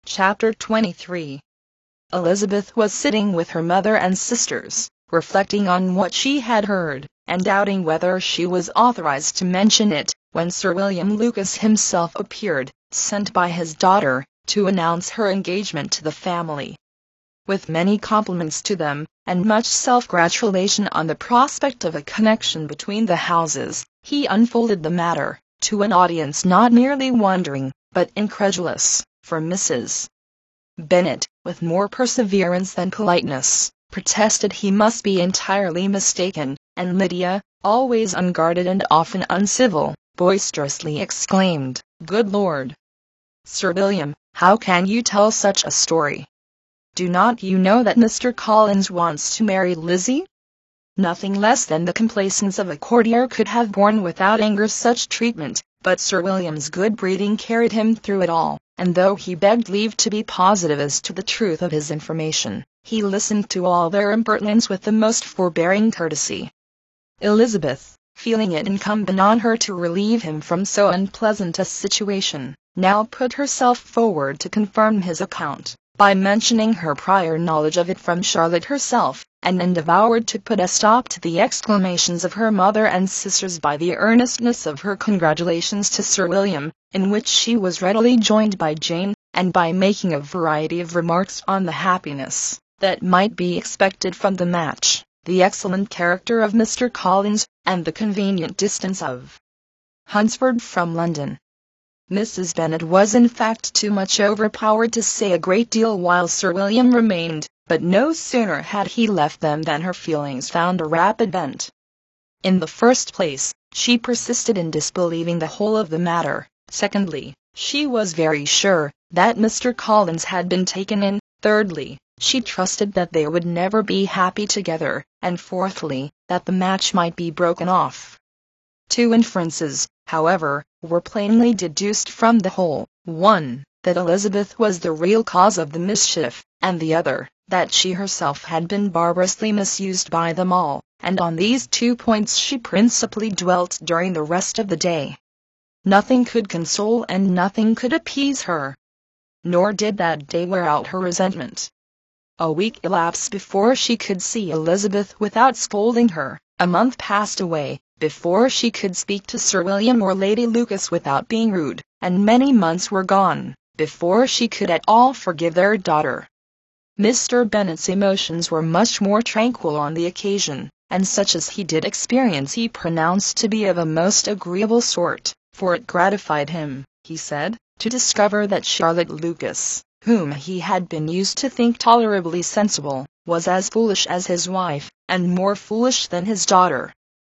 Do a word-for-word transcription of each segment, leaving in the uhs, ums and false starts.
Chapter twenty-three. Elizabeth was sitting with her mother and sisters, reflecting on what she had heard, and doubting whether she was authorized to mention it, when Sir William Lucas himself appeared, sent by his daughter, to announce her engagement to the family. With many compliments to them, and much self-gratulation on the prospect of a connection between the houses, he unfolded the matter, to an audience not merely wondering, but incredulous, for Missus Bennet, with more perseverance than politeness, protested he must be entirely mistaken, and Lydia, always unguarded and often uncivil, boisterously exclaimed, "Good Lord! Sir William, how can you tell such a story? Do not you know that Mister Collins wants to marry Lizzie?" Nothing less than the complaisance of a courtier could have borne without anger such treatment, but Sir William's good breeding carried him through it all, and though he begged leave to be positive as to the truth of his information, he listened to all their impertinence with the most forbearing courtesy. Elizabeth, feeling it incumbent on her to relieve him from so unpleasant a situation, now put herself forward to confirm his account, by mentioning her prior knowledge of it from Charlotte herself, and endeavored to put a stop to the exclamations of her mother and sisters by the earnestness of her congratulations to Sir William, in which she was readily joined by Jane, and by making a variety of remarks on the happiness that might be expected from the match, the excellent character of Mister Collins, and the convenient distance of Hunsford from London. Missus Bennet was in fact too much overpowered to say a great deal while Sir William remained, but no sooner had he left them than her feelings found a rapid vent. In the first place, she persisted in disbelieving the whole of the matter. Secondly, she was very sure that Mister Collins had been taken in. Thirdly, she trusted that they would never be happy together, and fourthly, that the match might be broken off. Two inferences, however, were plainly deduced from the whole: one, that Elizabeth was the real cause of the mischief, and the other, that she herself had been barbarously misused by them all, and on these two points she principally dwelt during the rest of the day. Nothing could console and nothing could appease her. Nor did that day wear out her resentment. A week elapsed before she could see Elizabeth without scolding her, a month passed away before she could speak to Sir William or Lady Lucas without being rude, and many months were gone before she could at all forgive their daughter. Mister Bennet's emotions were much more tranquil on the occasion, and such as he did experience he pronounced to be of a most agreeable sort, for it gratified him, he said, to discover that Charlotte Lucas, whom he had been used to think tolerably sensible, was as foolish as his wife, and more foolish than his daughter.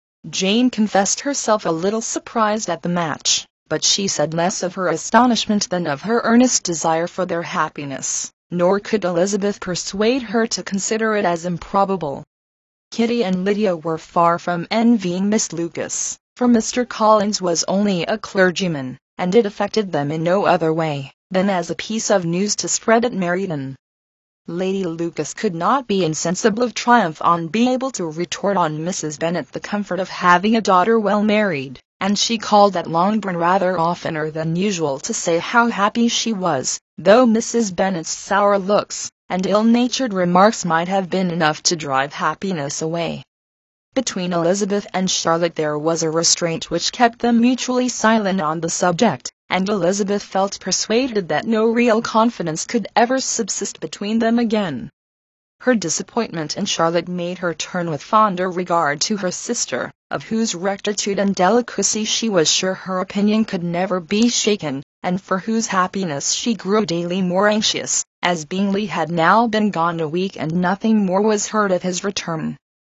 Jane confessed herself a little surprised at the match, but she said less of her astonishment than of her earnest desire for their happiness, nor could Elizabeth persuade her to consider it as improbable. Kitty and Lydia were far from envying Miss Lucas, for Mister Collins was only a clergyman, and it affected them in no other way than as a piece of news to spread at Meryton. Lady Lucas could not be insensible of triumph on being able to retort on Missus Bennet the comfort of having a daughter well married, and she called at Longbourn rather oftener than usual to say how happy she was, though Missus Bennet's sour looks and ill-natured remarks might have been enough to drive happiness away. Between Elizabeth and Charlotte there was a restraint which kept them mutually silent on the subject, and Elizabeth felt persuaded that no real confidence could ever subsist between them again. Her disappointment in Charlotte made her turn with fonder regard to her sister, of whose rectitude and delicacy she was sure her opinion could never be shaken, and for whose happiness she grew daily more anxious, as Bingley had now been gone a week and nothing more was heard of his return.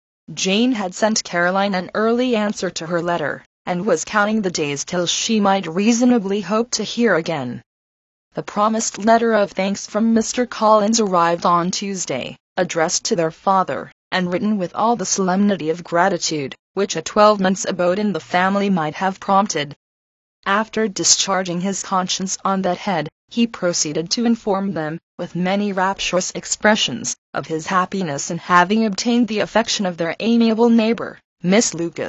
Jane had sent Caroline an early answer to her letter, and was counting the days till she might reasonably hope to hear again. The promised letter of thanks from Mister Collins arrived on Tuesday, addressed to their father, and written with all the solemnity of gratitude, which a twelve months' abode in the family might have prompted. After discharging his conscience on that head, he proceeded to inform them, with many rapturous expressions, of his happiness in having obtained the affection of their amiable neighbour, Miss Lucas,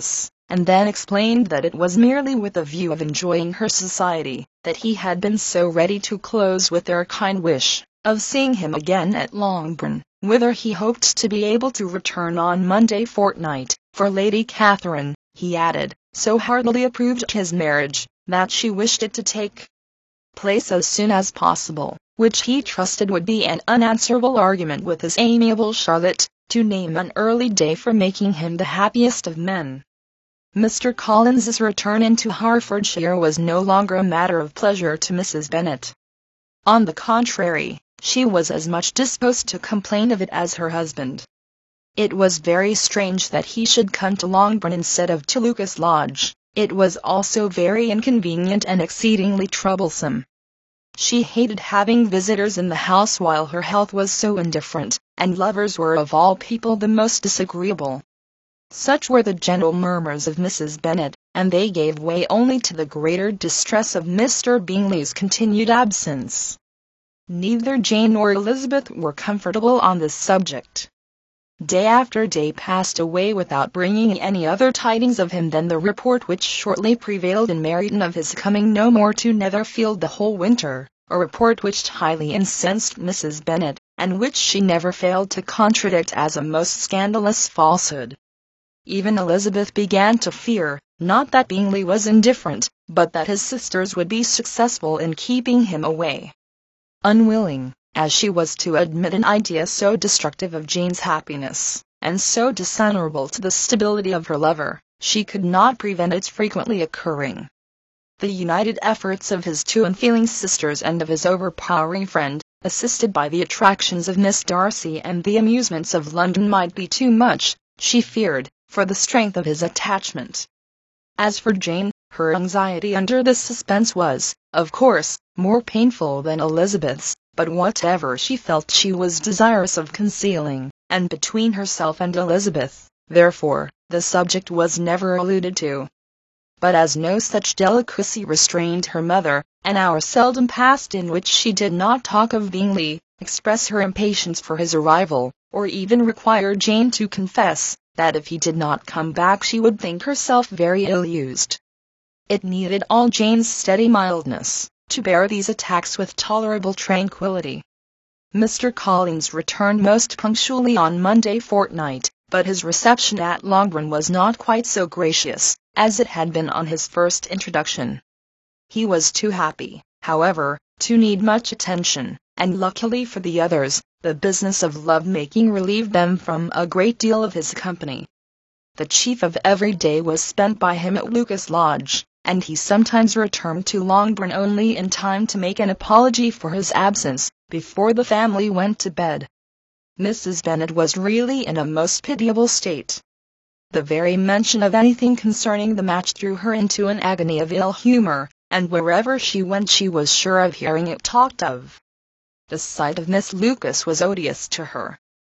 and then explained that it was merely with a view of enjoying her society that he had been so ready to close with their kind wish of seeing him again at Longbourn, whither he hoped to be able to return on Monday fortnight. For Lady Catherine, he added, so heartily approved his marriage, that she wished it to take place as soon as possible, which he trusted would be an unanswerable argument with his amiable Charlotte, to name an early day for making him the happiest of men. Mister Collins's return into Hertfordshire was no longer a matter of pleasure to Missus Bennet. On the contrary, she was as much disposed to complain of it as her husband. It was very strange that he should come to Longbourn instead of to Lucas Lodge. It was also very inconvenient and exceedingly troublesome. She hated having visitors in the house while her health was so indifferent, and lovers were of all people the most disagreeable. Such were the general murmurs of Missus Bennet, and they gave way only to the greater distress of Mister Bingley's continued absence. Neither Jane nor Elizabeth were comfortable on this subject. Day after day passed away without bringing any other tidings of him than the report which shortly prevailed in Meryton of his coming no more to Netherfield the whole winter, a report which highly incensed Missus Bennet, and which she never failed to contradict as a most scandalous falsehood. Even Elizabeth began to fear, not that Bingley was indifferent, but that his sisters would be successful in keeping him away. Unwilling as she was to admit an idea so destructive of Jane's happiness, and so dishonorable to the stability of her lover, she could not prevent its frequently occurring. The united efforts of his two unfeeling sisters and of his overpowering friend, assisted by the attractions of Miss Darcy and the amusements of London, might be too much, she feared, for the strength of his attachment. As for Jane, her anxiety under this suspense was, of course, more painful than Elizabeth's, but whatever she felt she was desirous of concealing, and between herself and Elizabeth, therefore, the subject was never alluded to. But as no such delicacy restrained her mother, an hour seldom passed in which she did not talk of Bingley, express her impatience for his arrival, or even require Jane to confess that if he did not come back she would think herself very ill-used. It needed all Jane's steady mildness to bear these attacks with tolerable tranquillity. Mister Collins returned most punctually on Monday fortnight, but his reception at Longbourn was not quite so gracious as it had been on his first introduction. He was too happy, however, to need much attention, and luckily for the others, the business of love-making relieved them from a great deal of his company. The chief of every day was spent by him at Lucas Lodge, and he sometimes returned to Longbourn only in time to make an apology for his absence, before the family went to bed. Missus Bennet was really in a most pitiable state. The very mention of anything concerning the match threw her into an agony of ill humour, and wherever she went she was sure of hearing it talked of. The sight of Miss Lucas was odious to her.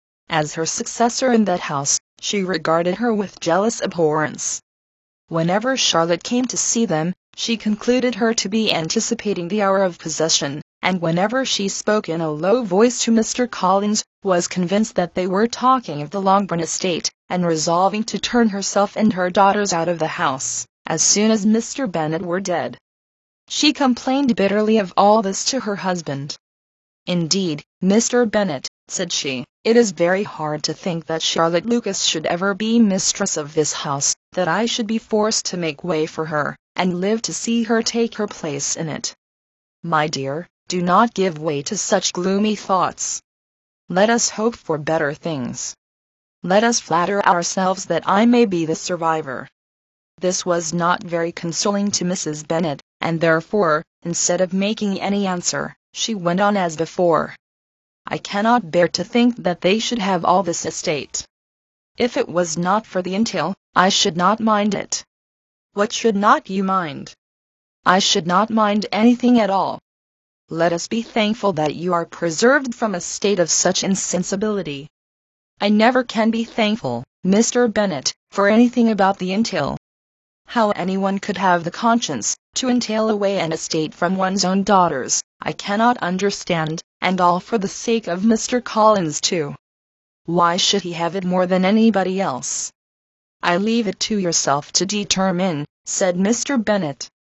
As her successor in that house, she regarded her with jealous abhorrence. Whenever Charlotte came to see them, she concluded her to be anticipating the hour of possession, and whenever she spoke in a low voice to Mister Collins, was convinced that they were talking of the Longbourn estate, and resolving to turn herself and her daughters out of the house, as soon as Mister Bennet were dead. She complained bitterly of all this to her husband. "Indeed, Mister Bennet," said she, "it is very hard to think that Charlotte Lucas should ever be mistress of this house, that I should be forced to make way for her, and live to see her take her place in it. My dear, do not give way to such gloomy thoughts. Let us hope for better things. Let us flatter ourselves that I may be the survivor." This was not very consoling to Missus Bennet, and therefore, instead of making any answer, she went on as before. "I cannot bear to think that they should have all this estate. If it was not for the entail, I should not mind it." "What should not you mind?" "I should not mind anything at all. Let us be thankful that you are preserved from a state of such insensibility." "I never can be thankful, Mister Bennet, for anything about the entail. How anyone could have the conscience to entail away an estate from one's own daughters, I cannot understand, and all for the sake of Mister Collins too. Why should he have it more than anybody else? "I leave it to yourself to determine," said Mister Bennet.